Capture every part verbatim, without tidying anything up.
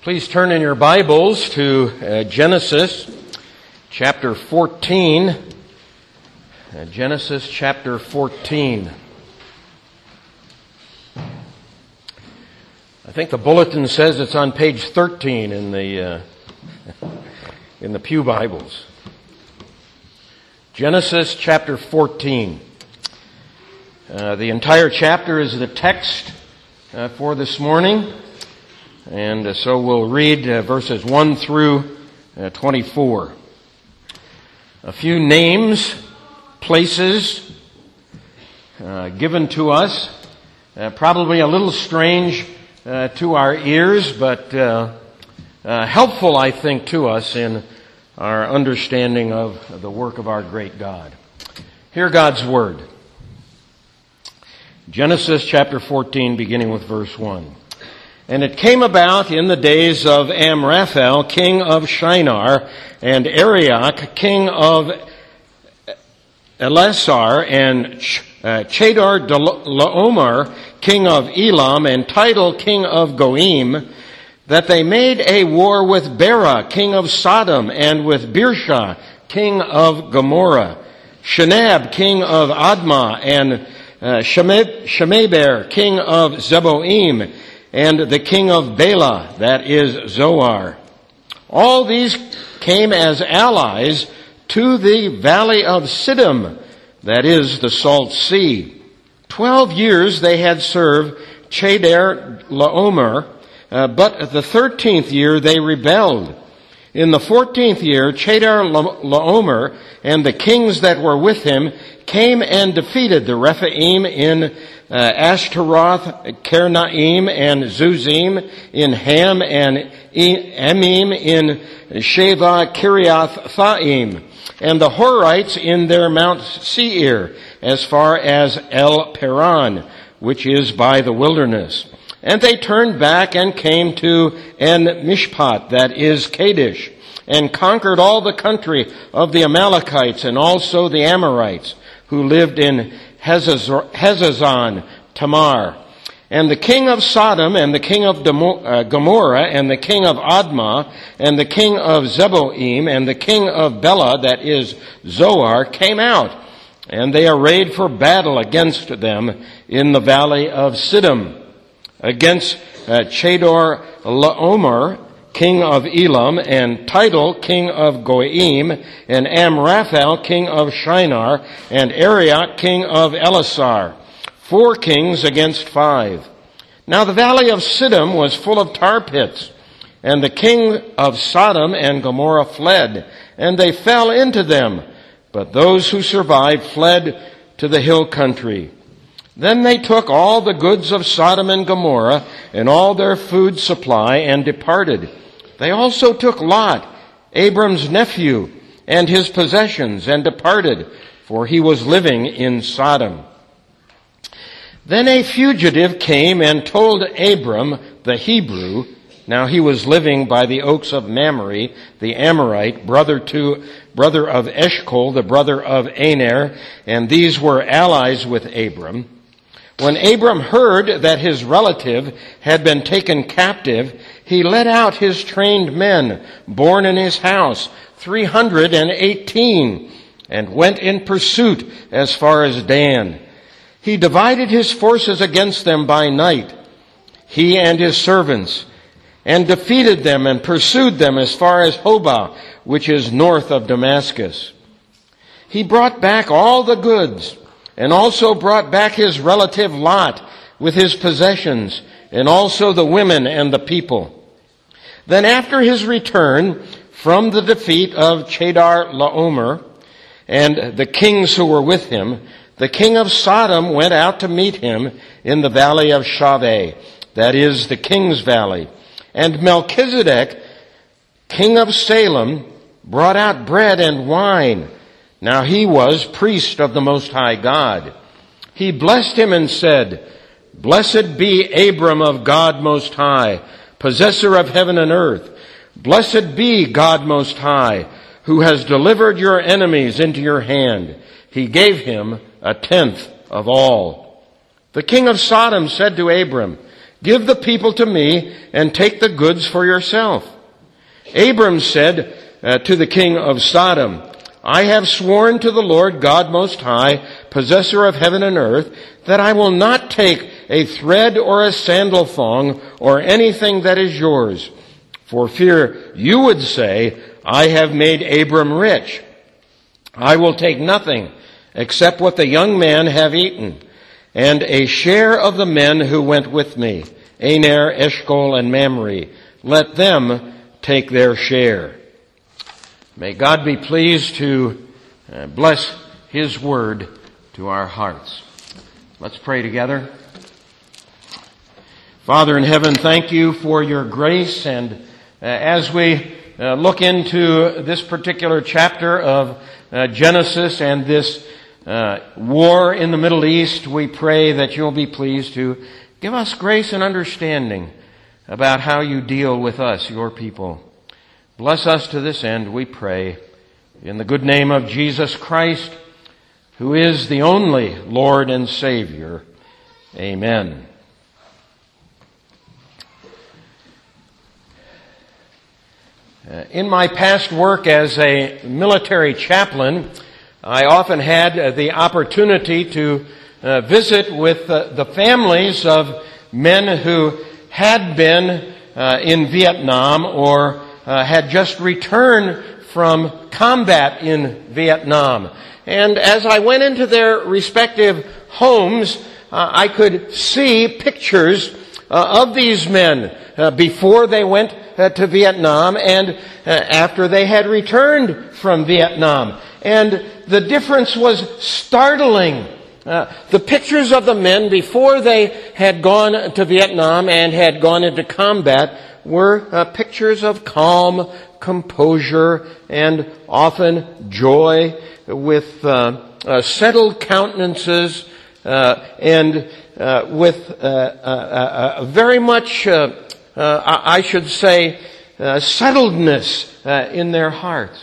Please turn in your Bibles to uh, Genesis chapter fourteen. Uh, Genesis chapter fourteen. I think the bulletin says it's on page thirteen in the uh, in the Pew Bibles. Genesis chapter fourteen. Uh, the entire chapter is the text uh, for this morning. And uh, so we'll read uh, verses one through uh, twenty-four. A few names, places uh, given to us, uh, probably a little strange uh, to our ears, but uh, uh, helpful, I think, to us in our understanding of the work of our great God. Hear God's Word. Genesis chapter fourteen, beginning with verse one. And it came about in the days of Amraphel, king of Shinar, and Arioch, king of Elasar, and Ch- uh, Chedar Laomer, king of Elam, and Tidal, king of Goim, that they made a war with Bera, king of Sodom, and with Birsha, king of Gomorrah, Shenab, king of Admah, and uh, Shemeber, king of Zeboim, and the king of Bela, that is Zoar. All these came as allies to the valley of Siddim, that is the Salt Sea. Twelve years they had served Chedar Laomer, uh, but the thirteenth year they rebelled. In the fourteenth year, Chedar Laomer and the kings that were with him came and defeated the Rephaim in Uh, Ashtaroth, Kernaim, and Zuzim in Ham, and Emim in Sheva Kiriath-Thaim, and the Horites in their Mount Seir, as far as El Paran, which is by the wilderness. And they turned back and came to En Mishpat, that is Kadesh, and conquered all the country of the Amalekites and also the Amorites, who lived in Hazazon Tamar. And the king of Sodom, and the king of Gomorrah, and the king of Admah, and the king of Zeboim, and the king of Bela, that is Zoar, came out, and they arrayed for battle against them in the valley of Siddim, against uh, Chedar Laomer, king of Elam, and Tidal, king of Goim, and Amraphel, king of Shinar, and Arioch, king of Elasar. Four kings against five. Now the valley of Siddim was full of tar pits, and the king of Sodom and Gomorrah fled, and they fell into them. But those who survived fled to the hill country. Then they took all the goods of Sodom and Gomorrah, and all their food supply, and departed. They also took Lot, Abram's nephew, and his possessions, and departed, for he was living in Sodom. Then a fugitive came and told Abram the Hebrew, now he was living by the oaks of Mamre, the Amorite, brother to brother of Eshcol, the brother of Aner, and these were allies with Abram. When Abram heard that his relative had been taken captive, he led out his trained men, born in his house, three hundred and eighteen, and went in pursuit as far as Dan. He divided his forces against them by night, he and his servants, and defeated them and pursued them as far as Hobah, which is north of Damascus. He brought back all the goods, and also brought back his relative Lot with his possessions, and also the women and the people. Then after his return from the defeat of Chedar Laomer and the kings who were with him, the king of Sodom went out to meet him in the valley of Shaveh, that is the king's valley. And Melchizedek, king of Salem, brought out bread and wine. Now he was priest of the Most High God. He blessed him and said, "Blessed be Abram of God Most High, possessor of heaven and earth. Blessed be God Most High, who has delivered your enemies into your hand." He gave him a tenth of all. The king of Sodom said to Abram, Give the people to me and take the goods for yourself." Abram said uh, to the king of Sodom, "I have sworn to the Lord God Most High, possessor of heaven and earth, that I will not take a thread or a sandal thong or anything that is yours, for fear you would say, 'I have made Abram rich.' I will take nothing except what the young men have eaten, and a share of the men who went with me, Aner, Eshcol, and Mamre. Let them take their share." May God be pleased to uh, bless His word to our hearts. Let's pray together. Father in heaven, thank you for your grace, and uh, as we uh, look into this particular chapter of uh, Genesis and this uh, war in the Middle East, we pray that you'll be pleased to give us grace and understanding about how you deal with us, your people. Bless us to this end, we pray, in the good name of Jesus Christ, who is the only Lord and Savior. Amen. Uh, in my past work as a military chaplain, I often had uh, the opportunity to uh, visit with uh, the families of men who had been uh, in Vietnam or uh, had just returned from combat in Vietnam. And as I went into their respective homes, uh, I could see pictures uh, of these men uh, before they went uh, to Vietnam and uh, after they had returned from Vietnam. And the difference was startling. Uh, the pictures of the men before they had gone to Vietnam and had gone into combat were uh, pictures of calm, composure, and often joy, with uh, uh, settled countenances uh, and uh, with uh, uh, uh, very much, uh, uh, I should say, uh, settledness uh, in their hearts.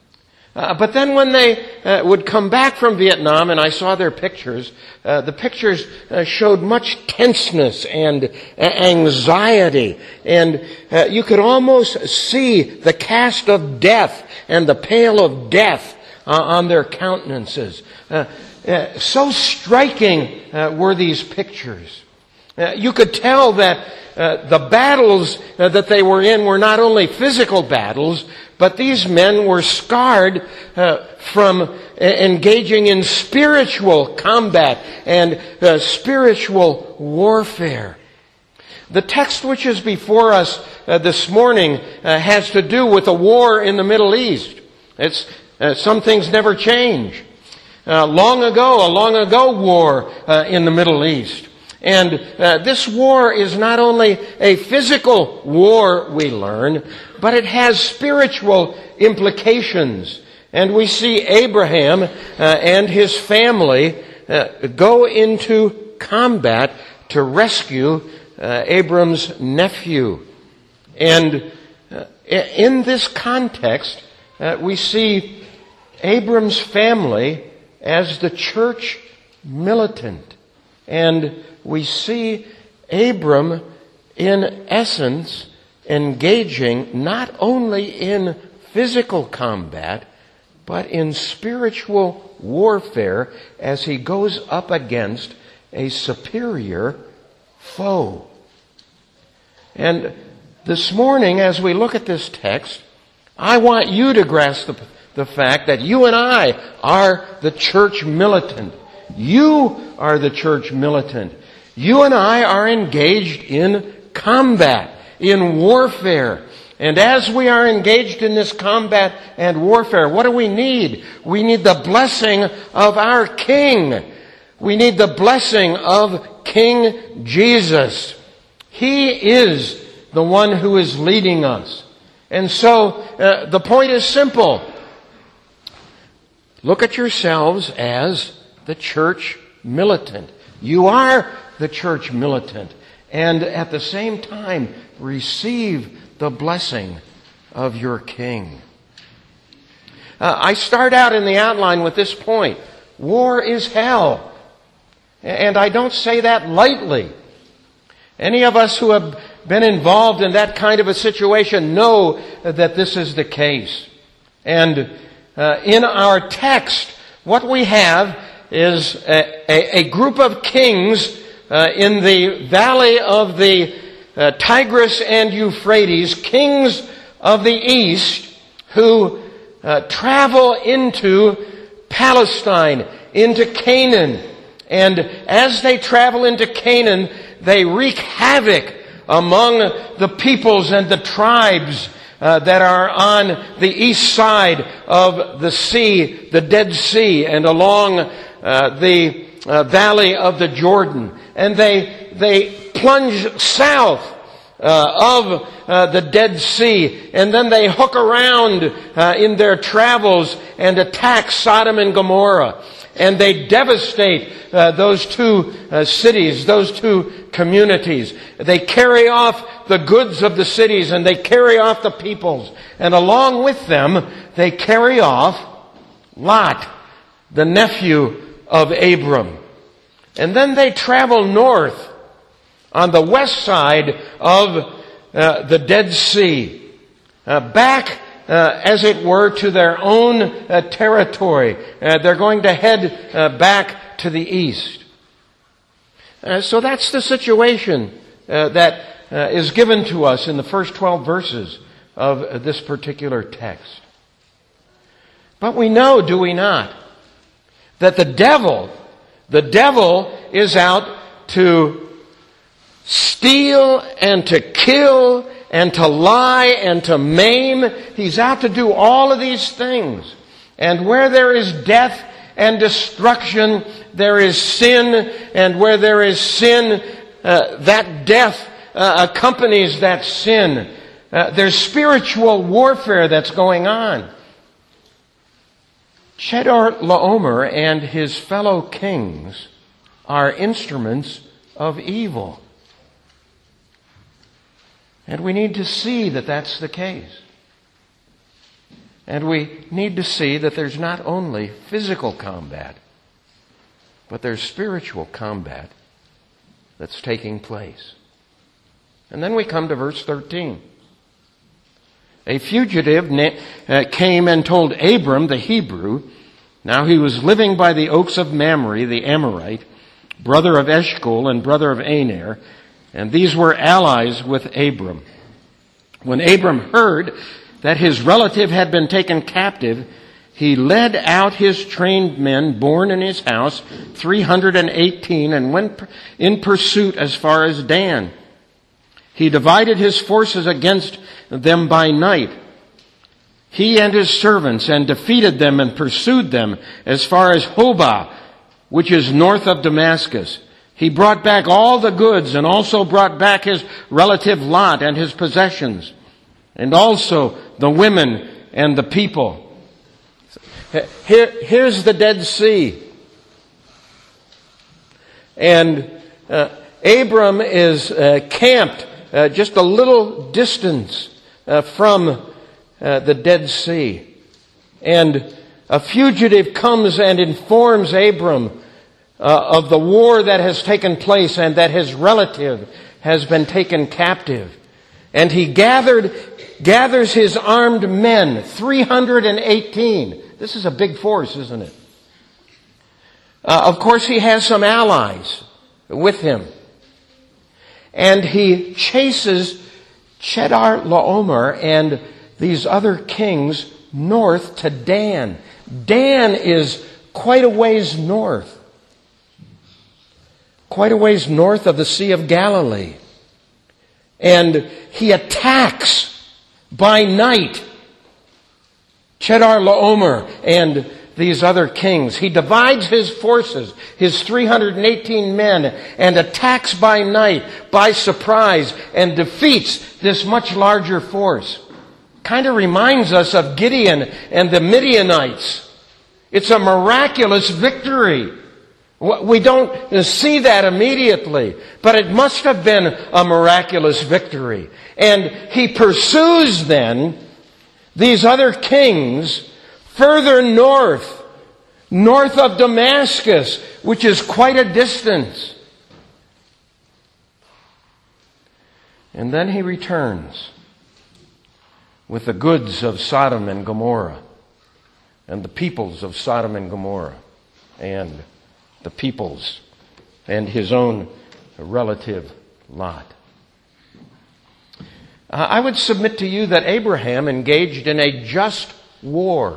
Uh, but then when they uh, would come back from Vietnam and I saw their pictures, uh, the pictures uh, showed much tenseness and uh, anxiety. And uh, you could almost see the cast of death and the pale of death uh, on their countenances. Uh, uh, so striking uh, were these pictures. Uh, you could tell that uh, the battles uh, that they were in were not only physical battles, but these men were scarred uh, from uh, engaging in spiritual combat and uh, spiritual warfare. The text which is before us uh, this morning uh, has to do with a war in the Middle East. It's uh, some things never change. Uh, long ago, a long ago war uh, in the Middle East. And uh, this war is not only a physical war, we learn, but it has spiritual implications. And we see Abraham uh, and his family uh, go into combat to rescue uh, Abram's nephew. And uh, in this context, uh, we see Abram's family as the church militant. And we see Abram, in essence, engaging not only in physical combat, but in spiritual warfare as he goes up against a superior foe. And this morning, as we look at this text, I want you to grasp the, the fact that you and I are the church militant. You are the church militant. You and I are engaged in combat, in warfare. And as we are engaged in this combat and warfare, what do we need? We need the blessing of our King. We need the blessing of King Jesus. He is the one who is leading us. And so uh, the point is simple. Look at yourselves as the church militant. You are the church militant. And at the same time, receive the blessing of your King. Uh, I start out in the outline with this point. War is hell. And I don't say that lightly. Any of us who have been involved in that kind of a situation know that this is the case. And uh, in our text, what we have is a, a, a group of kings uh, in the valley of the uh, Tigris and Euphrates, kings of the east, who uh, travel into Palestine, into Canaan. And as they travel into Canaan, they wreak havoc among the peoples and the tribes uh, that are on the east side of the sea, the Dead Sea, and along uh, the uh, valley of the Jordan. And they they plunge south uh, of uh, the Dead Sea, and then they hook around uh, in their travels and attack Sodom and Gomorrah. And they devastate uh, those two uh, cities, those two communities. They carry off the goods of the cities, and they carry off the peoples. And along with them, they carry off Lot, the nephew of Abram. And then they travel north on the west side of uh, the Dead Sea, uh, back Uh, as it were, to their own uh, territory. Uh, they're going to head uh, back to the east. Uh, so that's the situation uh, that uh, is given to us in the first twelve verses of uh, this particular text. But we know, do we not, that the devil, the devil is out to steal and to kill and to lie and to maim. He's out to do all of these things. And where there is death and destruction, there is sin. And where there is sin, uh, that death uh, accompanies that sin. Uh, there's spiritual warfare that's going on. Chedorlaomer and his fellow kings are instruments of evil. And we need to see that that's the case. And we need to see that there's not only physical combat, but there's spiritual combat that's taking place. And then we come to verse thirteen. A fugitive came and told Abram the Hebrew, now he was living by the oaks of Mamre, the Amorite, brother of Eshcol and brother of Aner, and these were allies with Abram. When Abram heard that his relative had been taken captive, he led out his trained men born in his house, three hundred eighteen, and went in pursuit as far as Dan. He divided his forces against them by night, he and his servants, and defeated them and pursued them as far as Hobah, which is north of Damascus. He brought back all the goods and also brought back his relative Lot and his possessions, and also the women and the people. Here, here's the Dead Sea. And uh, Abram is uh, camped uh, just a little distance uh, from uh, the Dead Sea. And a fugitive comes and informs Abram Uh, of the war that has taken place and that his relative has been taken captive. And he gathered, gathers his armed men, three hundred eighteen. This is a big force, isn't it? Uh, of course, he has some allies with him. And he chases Chedorlaomer and these other kings north to Dan. Dan is quite a ways north. Quite a ways north of the Sea of Galilee. And he attacks by night Chedorlaomer and these other kings. He divides his forces, his three hundred eighteen men, and attacks by night, by surprise, and defeats this much larger force. Kind of reminds us of Gideon and the Midianites. It's a miraculous victory. We don't see that immediately, but it must have been a miraculous victory. And he pursues then these other kings further north, north of Damascus, which is quite a distance. And then he returns with the goods of Sodom and Gomorrah, and the peoples of Sodom and Gomorrah, and the peoples, and his own relative Lot. I would submit to you that Abraham engaged in a just war.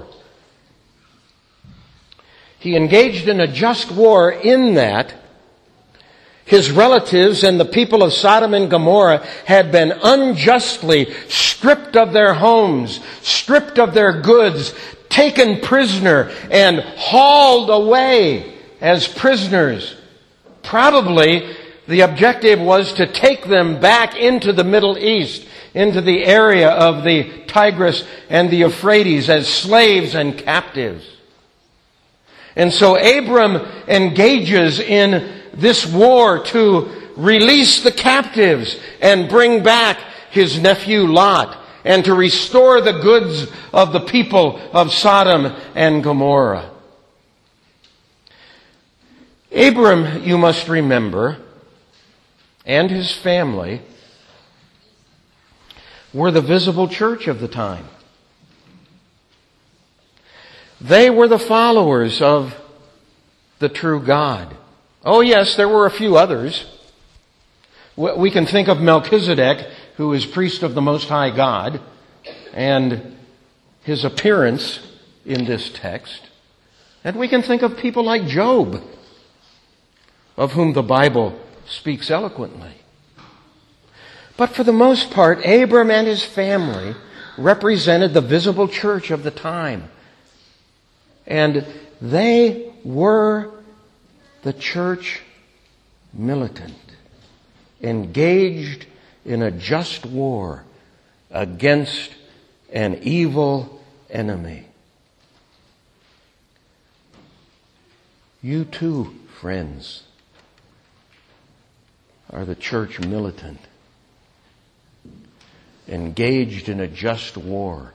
He engaged in a just war in that his relatives and the people of Sodom and Gomorrah had been unjustly stripped of their homes, stripped of their goods, taken prisoner, and hauled away as prisoners. Probably the objective was to take them back into the Middle East, into the area of the Tigris and the Euphrates as slaves and captives. And so Abram engages in this war to release the captives and bring back his nephew Lot, and to restore the goods of the people of Sodom and Gomorrah. Abram, you must remember, and his family were the visible church of the time. They were the followers of the true God. Oh yes, there were a few others. We can think of Melchizedek, who is priest of the Most High God, and his appearance in this text. And we can think of people like Job, of whom the Bible speaks eloquently. But for the most part, Abram and his family represented the visible church of the time. And they were the church militant, engaged in a just war against an evil enemy. You too, friends, are the church militant, engaged in a just war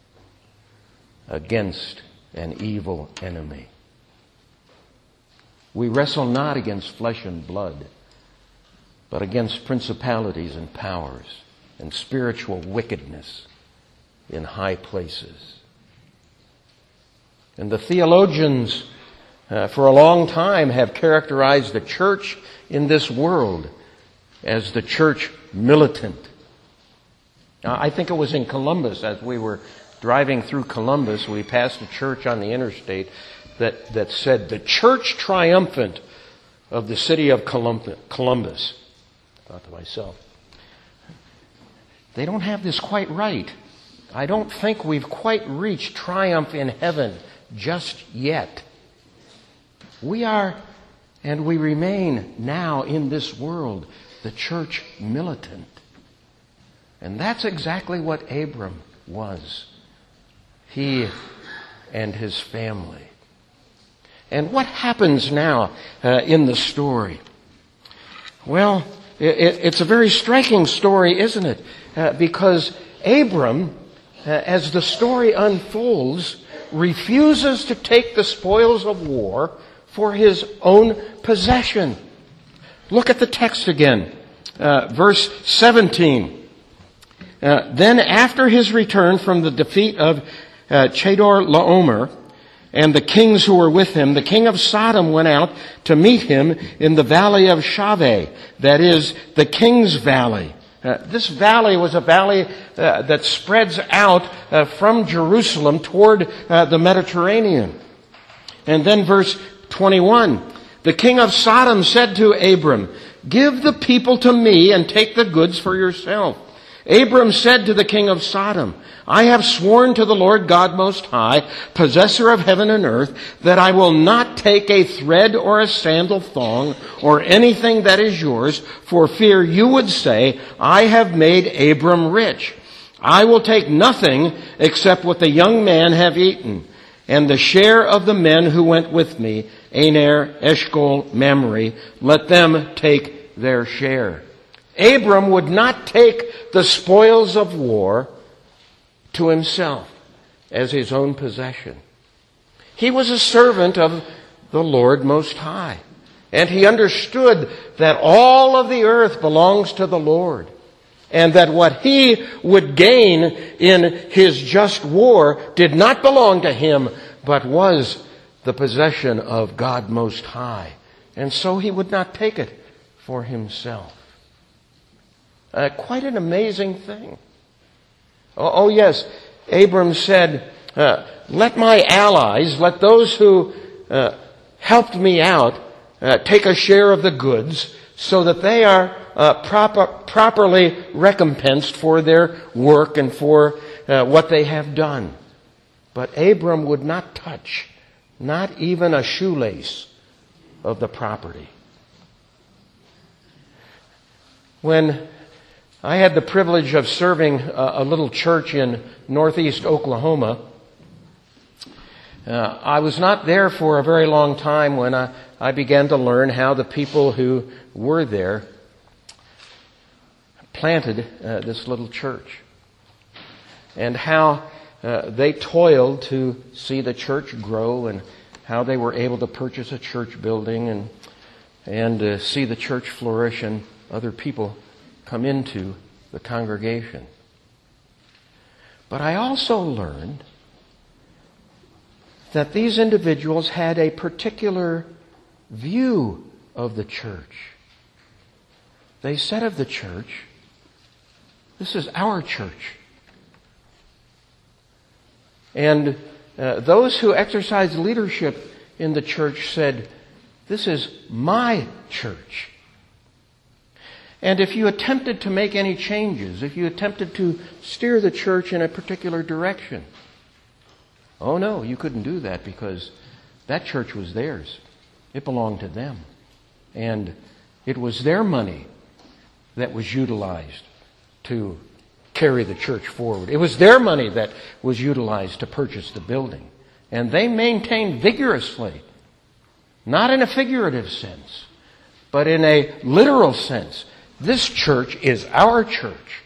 against an evil enemy. We wrestle not against flesh and blood, but against principalities and powers and spiritual wickedness in high places. And the theologians uh, for a long time have characterized the church in this world as the church militant. Now, I think it was in Columbus, as we were driving through Columbus, we passed a church on the interstate that, that said, the church triumphant of the city of Columbus. I thought to myself, they don't have this quite right. I don't think we've quite reached triumph in heaven just yet. We are, and we remain now in this world, the church militant. And that's exactly what Abram was. He and his family. And what happens now uh, in the story? Well, it, it's a very striking story, isn't it? Uh, because Abram, uh, as the story unfolds, refuses to take the spoils of war for his own possession. Look at the text again. Uh, verse seventeen. Uh, then after his return from the defeat of uh, Chedorlaomer and the kings who were with him, the king of Sodom went out to meet him in the valley of Shaveh, that is, the king's valley. Uh, this valley was a valley uh, that spreads out uh, from Jerusalem toward uh, the Mediterranean. And then verse twenty-one, the king of Sodom said to Abram, "Give the people to me and take the goods for yourself." Abram said to the king of Sodom, "I have sworn to the Lord God Most High, possessor of heaven and earth, that I will not take a thread or a sandal thong or anything that is yours, for fear you would say, 'I have made Abram rich.' I will take nothing except what the young men have eaten, and the share of the men who went with me, Aner, Eshcol, Mamre, let them take their share." Abram would not take the spoils of war to himself as his own possession. He was a servant of the Lord Most High, and he understood that all of the earth belongs to the Lord. and that what he would gain in his just war did not belong to him, but was the possession of God Most High. And so he would not take it for himself. Uh, quite an amazing thing. Oh, oh yes, Abram said, uh, let my allies, let those who uh, helped me out, uh, take a share of the goods so that they are uh, proper, properly recompensed for their work and for uh, what they have done. But Abram would not touch, not even a shoelace of the property. When I had the privilege of serving a, a little church in northeast Oklahoma, uh, I was not there for a very long time when I, I began to learn how the people who were there planted uh, this little church, and how uh, they toiled to see the church grow, and how they were able to purchase a church building and and uh, see the church flourish and other people come into the congregation. But I also learned that these individuals had a particular view of the church. They said of the church, this is our church. And uh, those who exercised leadership in the church said, this is my church. And if you attempted to make any changes, if you attempted to steer the church in a particular direction, oh no, you couldn't do that because that church was theirs. It belonged to them. And it was their money that was utilized to carry the church forward. It was their money that was utilized to purchase the building. And they maintained vigorously, not in a figurative sense, but in a literal sense, this church is our church.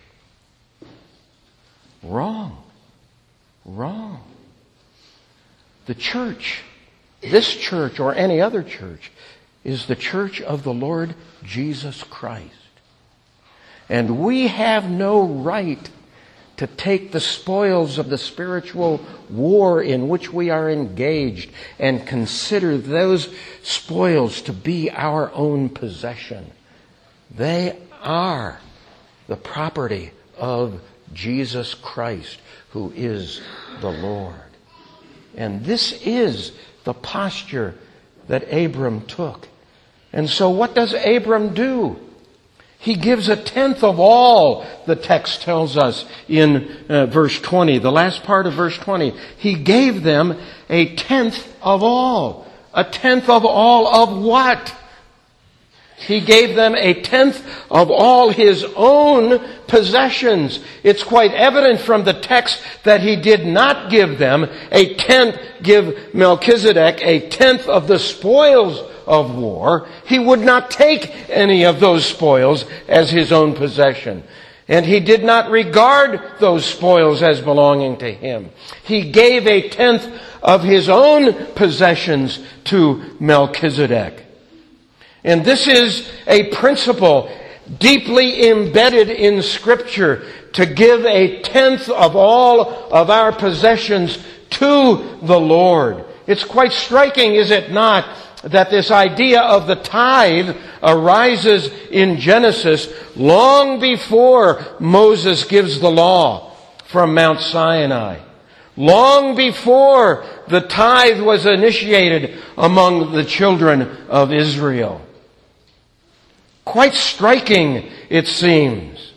Wrong. Wrong. The church, this church or any other church, is the church of the Lord Jesus Christ. And we have no right to take the spoils of the spiritual war in which we are engaged and consider those spoils to be our own possession. They are the property of Jesus Christ, who is the Lord. And this is the posture that Abram took. And so what does Abram do? He gives a tenth of all, the text tells us in uh, verse twenty, the last part of verse twenty. He gave them a tenth of all. A tenth of all of what? He gave them a tenth of all his own possessions. It's quite evident from the text that he did not give them a tenth, give Melchizedek a tenth of the spoils of war. He would not take any of those spoils as his own possession. And he did not regard those spoils as belonging to him. He gave a tenth of his own possessions to Melchizedek. And this is a principle deeply embedded in Scripture, to give a tenth of all of our possessions to the Lord. It's quite striking, is it not, that this idea of the tithe arises in Genesis long before Moses gives the law from Mount Sinai. Long before the tithe was initiated among the children of Israel. Quite striking, it seems.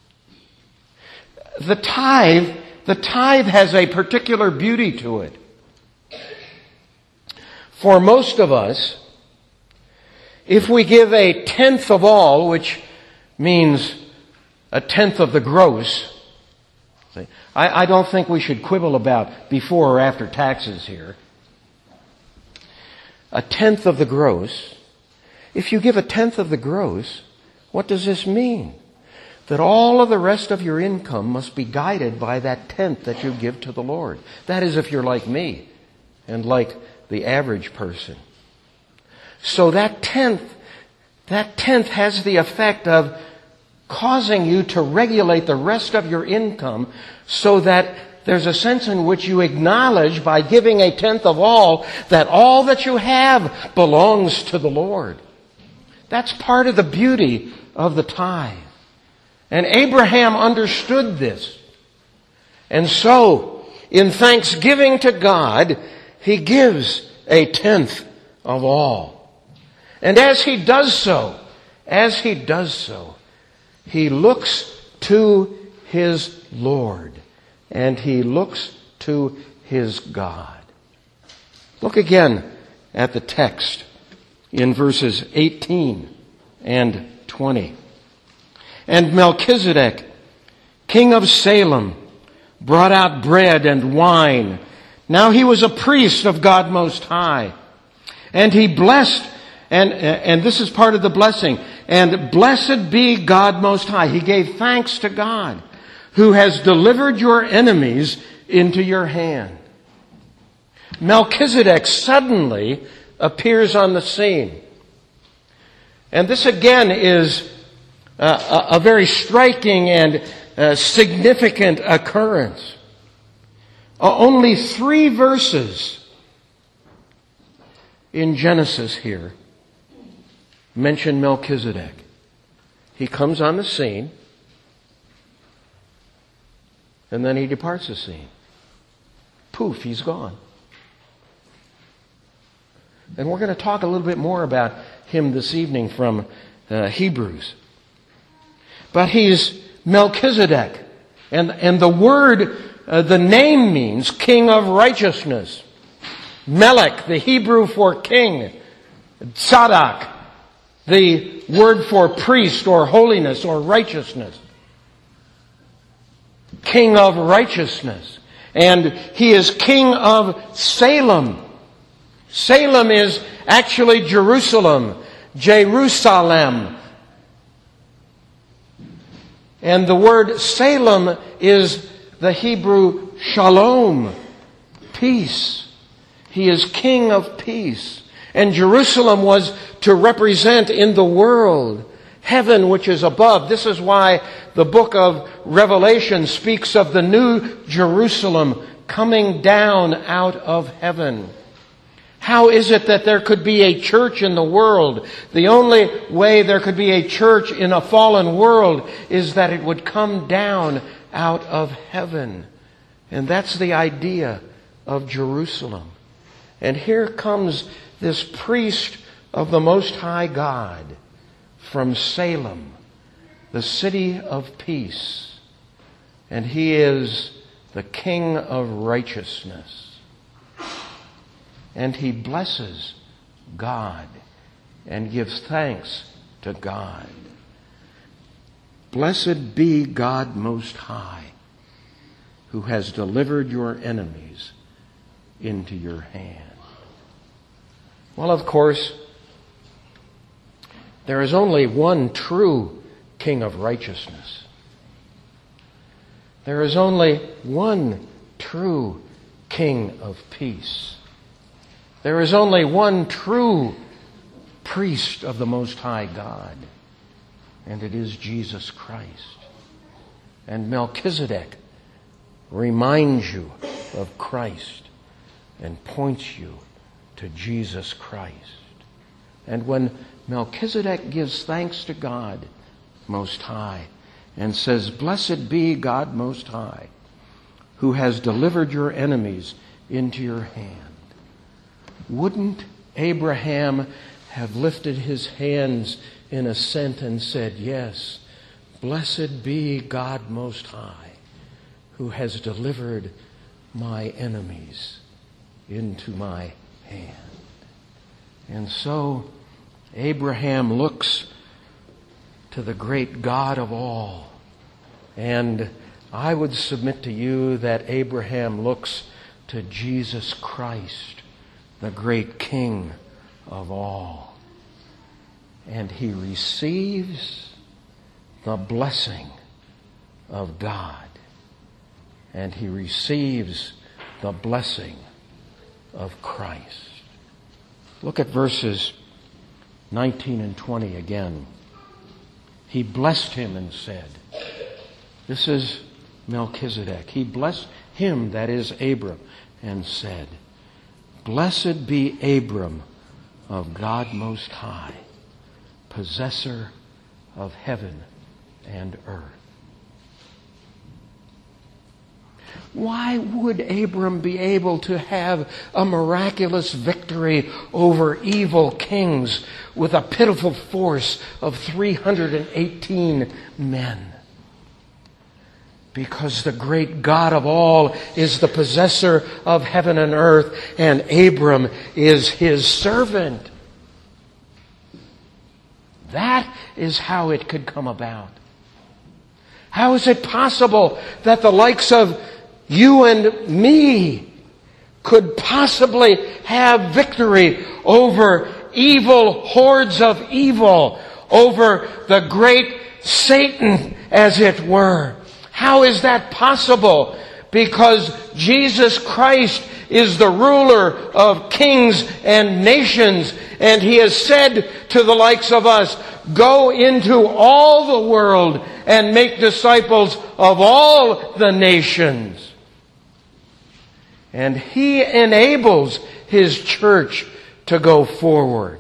The tithe, the tithe has a particular beauty to it. For most of us, if we give a tenth of all, which means a tenth of the gross, see, I, I don't think we should quibble about before or after taxes here. A tenth of the gross. If you give a tenth of the gross, what does this mean? That all of the rest of your income must be guided by that tenth that you give to the Lord. That is, if you're like me and like the average person. So that tenth, that tenth has the effect of causing you to regulate the rest of your income so that there's a sense in which you acknowledge by giving a tenth of all that all that you have belongs to the Lord. That's part of the beauty of the tithe. And Abraham understood this. And so, in thanksgiving to God, he gives a tenth of all. And as he does so, as he does so, he looks to his Lord. And he looks to his God. Look again at the text in verses eighteen and twenty. And Melchizedek, king of Salem, brought out bread and wine. Now he was a priest of God Most High. And he blessed, and, and this is part of the blessing, and blessed be God Most High. He gave thanks to God, who has delivered your enemies into your hand. Melchizedek suddenly appears on the scene. And this again is a, a very striking and uh, significant occurrence. Uh, only three verses in Genesis here mention Melchizedek. He comes on the scene, and then he departs the scene. Poof, he's gone. And we're going to talk a little bit more about him this evening from uh, Hebrews. But he's Melchizedek. And, and the word, uh, the name means king of righteousness. Melech, the Hebrew for king. Tzadok, the word for priest or holiness or righteousness. King of righteousness. And he is king of Salem. Salem is actually Jerusalem. Jerusalem. And the word Salem is the Hebrew shalom. Peace. He is king of peace. And Jerusalem was to represent in the world heaven which is above. This is why the book of Revelation speaks of the new Jerusalem coming down out of heaven. How is it that there could be a church in the world? The only way there could be a church in a fallen world is that it would come down out of heaven. And that's the idea of Jerusalem. And here comes this priest of the Most High God from Salem, the city of peace. And he is the King of righteousness. And he blesses God and gives thanks to God. Blessed be God Most High, who has delivered your enemies into your hand. Well, of course, there is only one true King of righteousness. There is only one true King of peace. There is only one true priest of the Most High God, and it is Jesus Christ. And Melchizedek reminds you of Christ and points you to Jesus Christ. And when Melchizedek gives thanks to God Most High and says, "Blessed be God Most High, who has delivered your enemies into your hand," wouldn't Abraham have lifted his hands in assent and said, "Yes, blessed be God Most High, who has delivered my enemies into my hand"? And so Abraham looks to the great God of all. And I would submit to you that Abraham looks to Jesus Christ, the great King of all. And he receives the blessing of God. And he receives the blessing of Christ. Look at verses nineteen and twenty again. He blessed him and said, this is Melchizedek. He blessed him, that is Abram, and said, blessed be Abram of God Most High, possessor of heaven and earth. Why would Abram be able to have a miraculous victory over evil kings with a pitiful force of three hundred eighteen men? Because the great God of all is the possessor of heaven and earth, and Abram is his servant. That is how it could come about. How is it possible that the likes of you and me could possibly have victory over evil hordes of evil, over the great Satan, as it were? How is that possible? Because Jesus Christ is the ruler of kings and nations, and He has said to the likes of us, go into all the world and make disciples of all the nations. And He enables His church to go forward.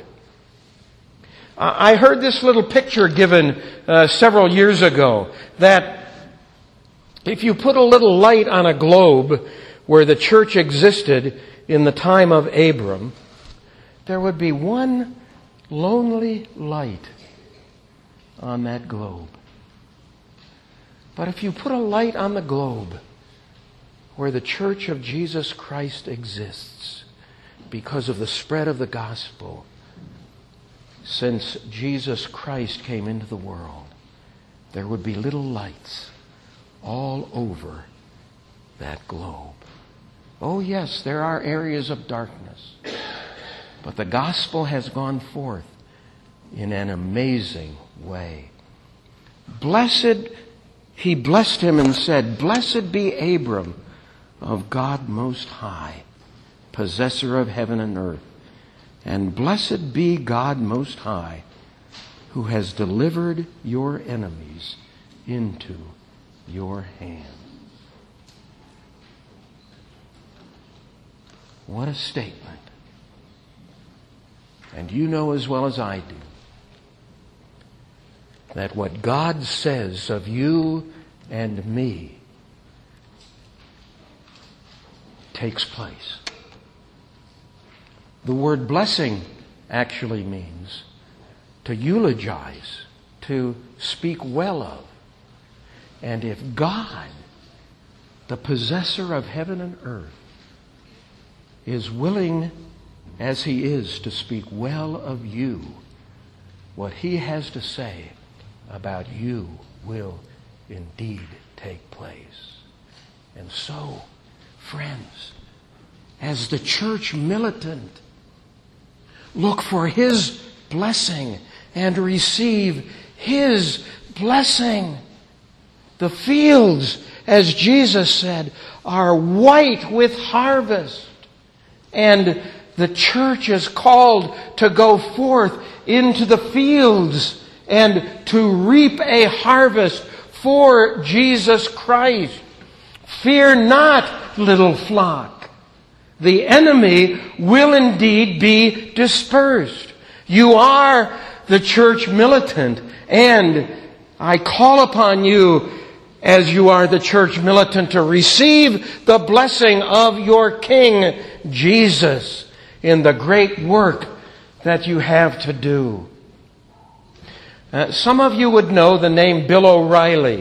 I heard this little picture given uh, several years ago, that if you put a little light on a globe where the church existed in the time of Abram, there would be one lonely light on that globe. But if you put a light on the globe where the church of Jesus Christ exists because of the spread of the gospel since Jesus Christ came into the world, there would be little lights all over that globe. Oh yes, there are areas of darkness, but the gospel has gone forth in an amazing way. Blessed, He blessed him and said, blessed be Abram of God Most High, possessor of heaven and earth, and blessed be God Most High, who has delivered your enemies into your hand. What a statement. And you know as well as I do that what God says of you and me takes place. The word blessing actually means to eulogize, to speak well of. And if God, the possessor of heaven and earth, is willing, as He is, to speak well of you, what He has to say about you will indeed take place. And so, friends, as the church militant, look for His blessing and receive His blessing. The fields, as Jesus said, are white with harvest. And the church is called to go forth into the fields and to reap a harvest for Jesus Christ. Fear not, little flock. The enemy will indeed be dispersed. You are the church militant, and I call upon you, as you are the church militant, to receive the blessing of your King Jesus in the great work that you have to do. Uh, some of you would know the name Bill O'Reilly.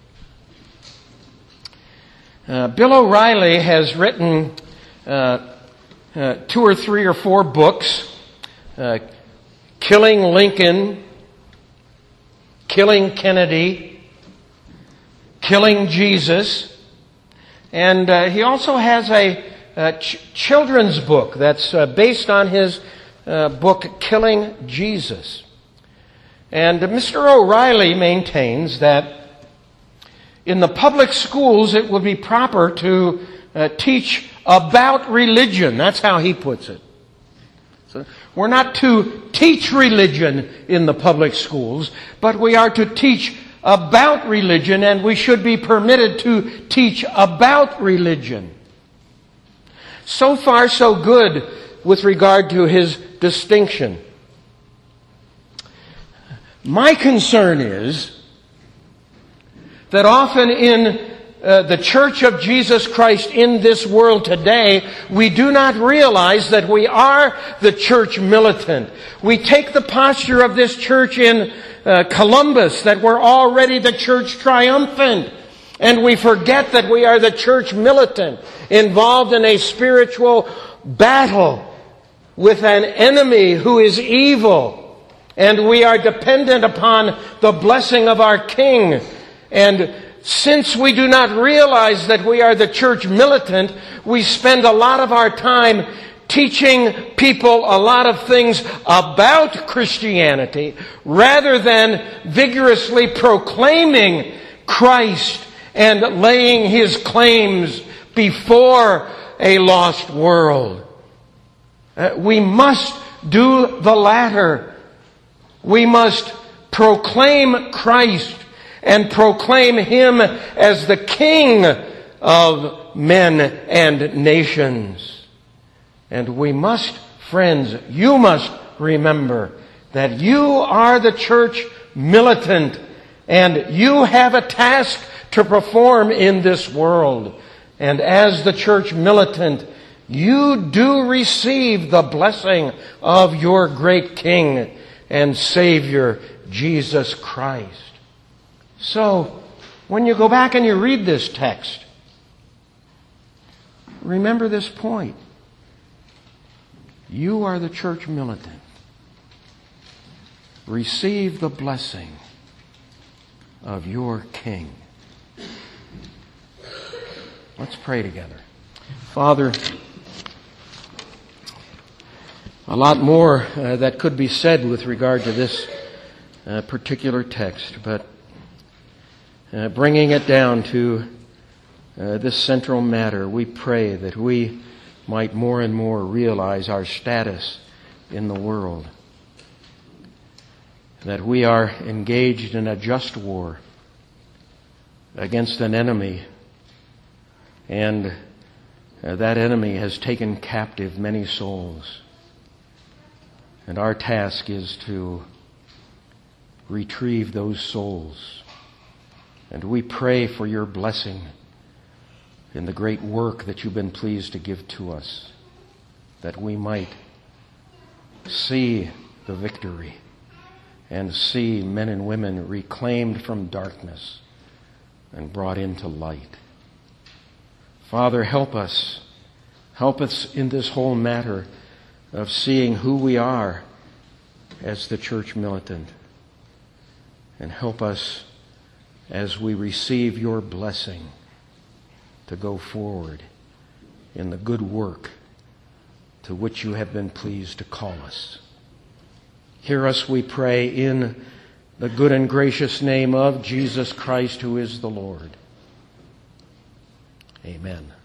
Uh, Bill O'Reilly has written uh, uh, two or three or four books, uh, Killing Lincoln, Killing Kennedy, Killing Jesus, and uh, he also has a, a ch- children's book that's uh, based on his uh, book, Killing Jesus. And uh, Mister O'Reilly maintains that in the public schools it would be proper to uh, teach about religion. That's how he puts it. So we're not to teach religion in the public schools, but we are to teach about religion, and we should be permitted to teach about religion. So far, so good with regard to his distinction. My concern is that often in uh, the Church of Jesus Christ in this world today, we do not realize that we are the church militant. We take the posture of this church in uh, Columbus, that we're already the church triumphant. And we forget that we are the church militant, involved in a spiritual battle with an enemy who is evil. And we are dependent upon the blessing of our King. And since we do not realize that we are the church militant, we spend a lot of our time teaching people a lot of things about Christianity rather than vigorously proclaiming Christ and laying His claims before a lost world. Uh, we must do the latter. We must proclaim Christ and proclaim Him as the King of men and nations. And we must, friends, you must remember that you are the church militant, and you have a task to perform in this world. And as the church militant, you do receive the blessing of your great King and Savior, Jesus Christ. So, when you go back and you read this text, remember this point. You are the church militant. Receive the blessing of your King. Let's pray together. Father, a lot more uh, that could be said with regard to this uh, particular text, but uh, bringing it down to uh, this central matter, we pray that we might more and more realize our status in the world, that we are engaged in a just war against an enemy, and uh, that enemy has taken captive many souls. And our task is to retrieve those souls. And we pray for your blessing in the great work that you've been pleased to give to us, that we might see the victory and see men and women reclaimed from darkness and brought into light. Father, help us. Help us in this whole matter of seeing who we are as the church militant. And help us as we receive your blessing to go forward in the good work to which you have been pleased to call us. Hear us, we pray, in the good and gracious name of Jesus Christ, who is the Lord. Amen.